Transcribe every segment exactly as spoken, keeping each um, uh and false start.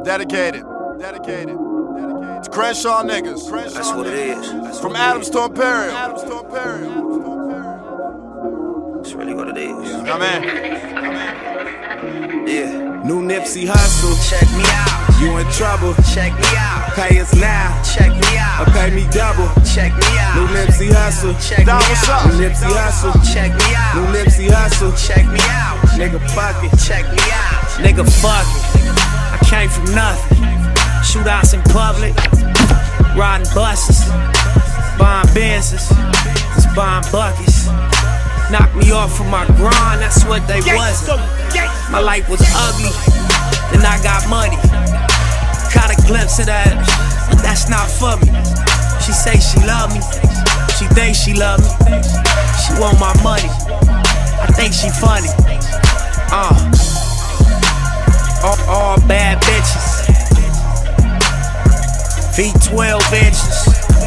Dedicated. Dedicated. It's Crenshaw niggas. Crenshaw That's what it is. That's From what Adams it to Imperial. Adams to Imperial. It's really what it is. Come in. Yeah. New Nipsey Hussle, Check me out. you in trouble. Check me out. Pay us now, Check me out. or pay me double. Check me out. New Nipsey Hussle, Check Dom, me what's out. up? New Nipsey Hussle, Check me out. New Nipsey Hussle. Check me out. Nigga, fuck it. Check me out. Nigga, fuck it. I came from nothing. Shootouts in public, riding buses, buying Benzes, just buying buckets. Knocked me off from my grind, that's what they wasn't. My life was ugly, then I got money. Caught a glimpse of that, but that's not for me. She say she love me, she think she love me. She want my money, I think she funny. Uh, all, all bad bitches. V twelve inches.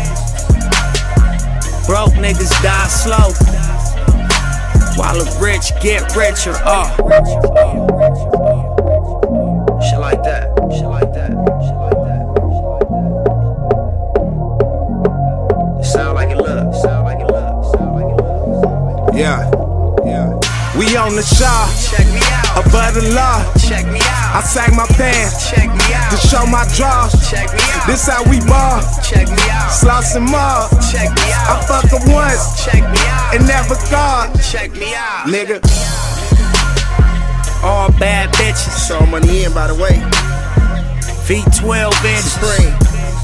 Broke niggas die slow, while the rich get richer. Uh. Shit like that. Shit like that. Shit like that. It sound like it look. Sound like it look. Sound like it look. Yeah, yeah. We on the shaw, Check me out. above the law. Check me I out. sag my pants Check me out. to show my draws. Check me out. This how we ball, Check me out. sloss and mob. Check me I out. fuck her once Check me out. and never thought, Check me out. nigga. All bad bitches. Show money in, by the way. V twelve inches. Spring,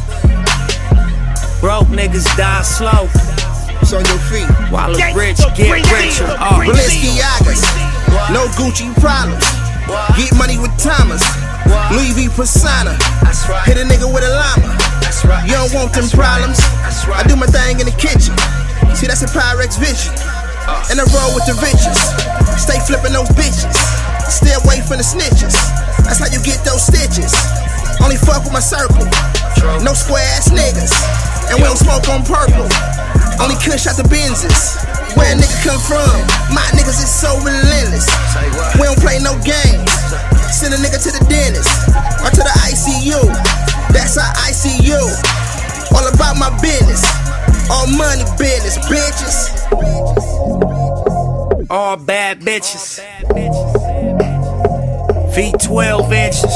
Broke niggas die slow, it's on your feet. while the rich get richer. Uh. Balenciagas, no Gucci problems. Get money with Thomas, Louis V persona. That's right. Hit a nigga with a llama. That's right. You don't want them problems. That's right. I do my thing in the kitchen. See, that's a Pyrex vision. And I roll with the riches. Stay flipping those bitches. Stay away from the snitches. That's how you get those stitches. Only fuck with my circle. No square ass niggas. And we don't smoke on purple. Only kush out the Benzes. Where a nigga come from? My niggas is so relentless. Say what? We don't play no games. Send a nigga to the dentist or to the I C U. That's our I C U. All about my business. All money business, bitches. All bad bitches. V twelve inches.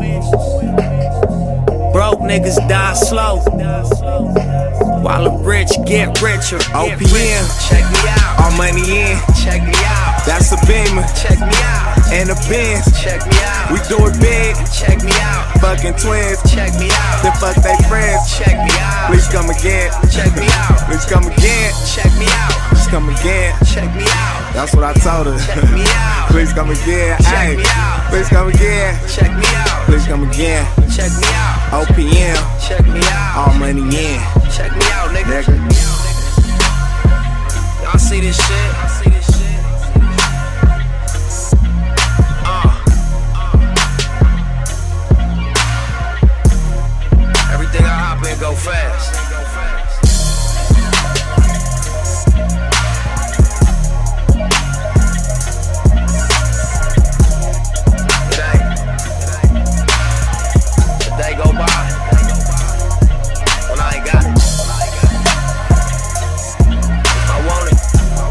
Broke niggas die slow, while the rich get richer. O P M, Check me out. all money in. Check me out. That's a Beamer Check me out. and a Benz. Check me out. We do it big, Check me out. fucking twins. Check me out. Then fuck they friends. Check me out. Please come again. Check me out. Please come again. Check me out. Please come again. Check me out. That's what I told her. Check me out. Please come again. Check Ay, me out. please come again. Check me out. Please come again. Check me out. O P M, Check me out. all money in. Check me out, nigga. Nigga. Y'all see this shit? I see this shit. Uh. Everything I hop in go fast. Today, today go by when I ain't got it. If I want it,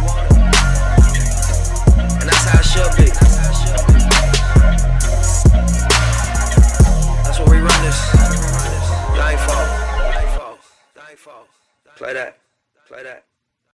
and that's how it should be. That's what we run this. That ain't fault. That ain't fault. Play that. Play that.